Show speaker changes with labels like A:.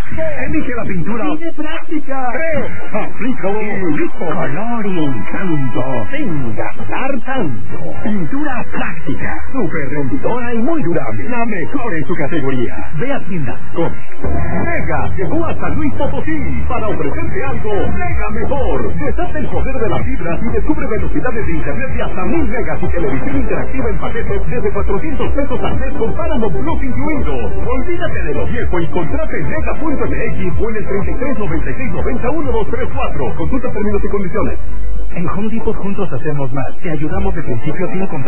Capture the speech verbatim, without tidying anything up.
A: Elige la pintura.
B: ¡Tiene práctica!
A: Creo. Aplícalo. Y listo. Color y encanto. Sin gastar tanto. Pintura práctica. Súper rendidora y muy durable. La mejor en su categoría. Ve a tiendas Comex. Mega llegó a San Luis Potosí para ofrecerte algo mega mejor. Desate el poder de la fibra y descubre velocidades de internet de hasta mil megas y televisión interactiva en paquetes desde cuatrocientos pesos al mes con Paramount Plus incluido. Olvídate de lo viejo y contrate en mega punto m x o en el treinta y tres noventa y seis noventa uno dos tres cuatro. Consulta términos y condiciones.
C: En Home Depot juntos hacemos más. Te ayudamos de principio a fin con